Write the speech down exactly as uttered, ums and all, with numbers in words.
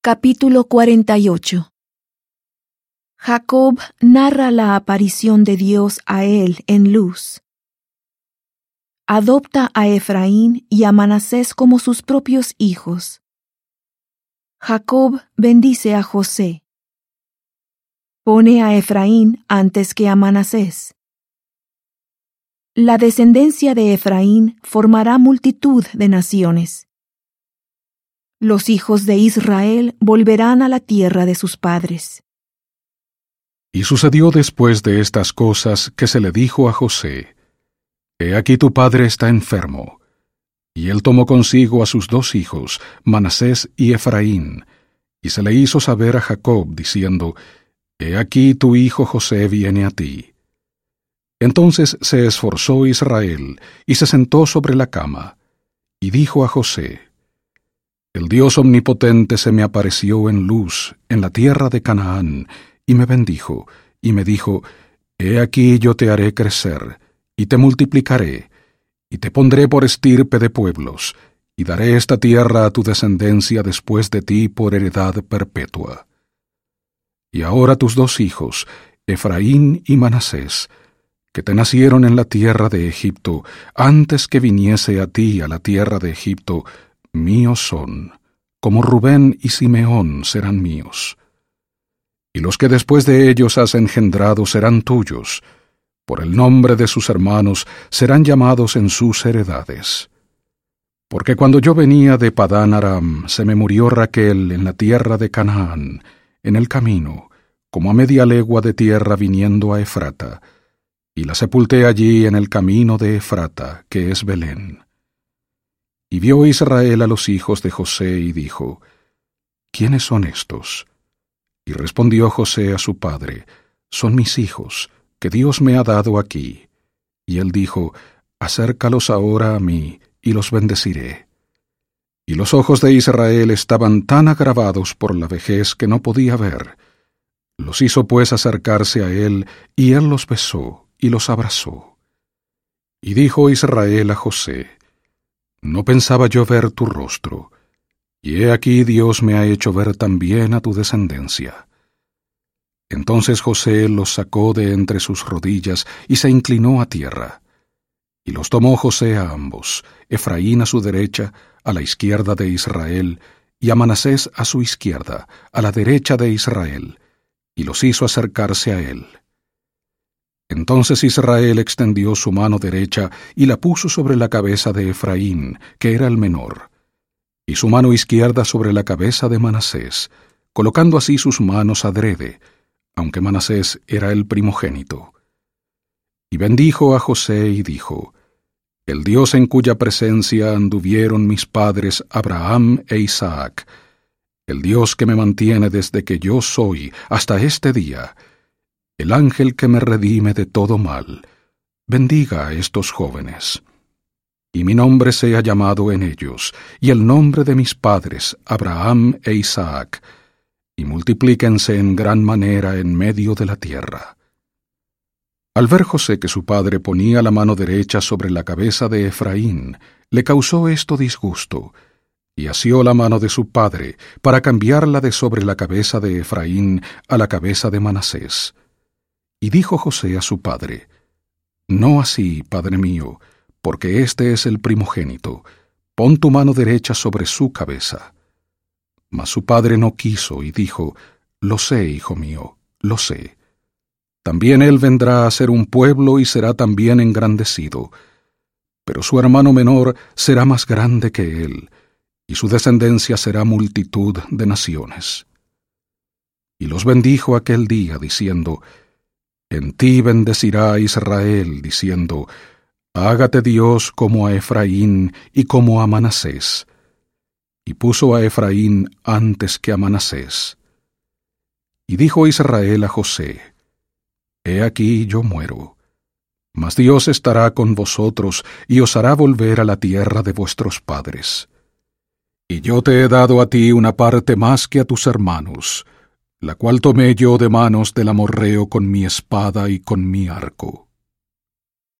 Capítulo cuarenta y ocho. Jacob narra la aparición de Dios a él en Luz. Adopta a Efraín y a Manasés como sus propios hijos. Jacob bendice a José. Pone a Efraín antes que a Manasés. La descendencia de Efraín formará multitud de naciones. Los hijos de Israel volverán a la tierra de sus padres. Y sucedió después de estas cosas que se le dijo a José: He aquí tu padre está enfermo. Y él tomó consigo a sus dos hijos, Manasés y Efraín, y se le hizo saber a Jacob, diciendo: He aquí tu hijo José viene a ti. Entonces se esforzó Israel, y se sentó sobre la cama, y dijo a José: El Dios omnipotente se me apareció en Luz, en la tierra de Canaán, y me bendijo, y me dijo: He aquí yo te haré crecer, y te multiplicaré, y te pondré por estirpe de pueblos, y daré esta tierra a tu descendencia después de ti por heredad perpetua. Y ahora tus dos hijos, Efraín y Manasés, que te nacieron en la tierra de Egipto, antes que viniese a ti a la tierra de Egipto, míos son, como Rubén y Simeón serán míos. Y los que después de ellos has engendrado serán tuyos, por el nombre de sus hermanos serán llamados en sus heredades. Porque cuando yo venía de Padán Aram, se me murió Raquel en la tierra de Canaán, en el camino, como a media legua de tierra viniendo a Efrata, y la sepulté allí en el camino de Efrata, que es Belén. Y vio Israel a los hijos de José y dijo: ¿Quiénes son estos? Y respondió José a su padre: Son mis hijos, que Dios me ha dado aquí. Y él dijo: Acércalos ahora a mí, y los bendeciré. Y los ojos de Israel estaban tan agravados por la vejez que no podía ver. Los hizo pues acercarse a él, y él los besó, y los abrazó. Y dijo Israel a José: No pensaba yo ver tu rostro, y he aquí Dios me ha hecho ver también a tu descendencia. Entonces José los sacó de entre sus rodillas y se inclinó a tierra. Y los tomó José a ambos, Efraín a su derecha, a la izquierda de Israel, y a Manasés a su izquierda, a la derecha de Israel, y los hizo acercarse a él. Entonces Israel extendió su mano derecha y la puso sobre la cabeza de Efraín, que era el menor, y su mano izquierda sobre la cabeza de Manasés, colocando así sus manos adrede, aunque Manasés era el primogénito. Y bendijo a José y dijo: El Dios en cuya presencia anduvieron mis padres Abraham e Isaac, el Dios que me mantiene desde que yo soy hasta este día, el ángel que me redime de todo mal, bendiga a estos jóvenes. Y mi nombre sea llamado en ellos, y el nombre de mis padres, Abraham e Isaac, y multiplíquense en gran manera en medio de la tierra. Al ver José que su padre ponía la mano derecha sobre la cabeza de Efraín, le causó esto disgusto, y asió la mano de su padre para cambiarla de sobre la cabeza de Efraín a la cabeza de Manasés. Y dijo José a su padre: No así, padre mío, porque este es el primogénito, pon tu mano derecha sobre su cabeza. Mas su padre no quiso y dijo: Lo sé, hijo mío, lo sé. También él vendrá a ser un pueblo y será también engrandecido, pero su hermano menor será más grande que él, y su descendencia será multitud de naciones. Y los bendijo aquel día, diciendo: En ti bendecirá Israel, diciendo: Hágate Dios como a Efraín y como a Manasés. Y puso a Efraín antes que a Manasés. Y dijo Israel a José: He aquí yo muero, mas Dios estará con vosotros y os hará volver a la tierra de vuestros padres. Y yo te he dado a ti una parte más que a tus hermanos, la cual tomé yo de manos del amorreo con mi espada y con mi arco.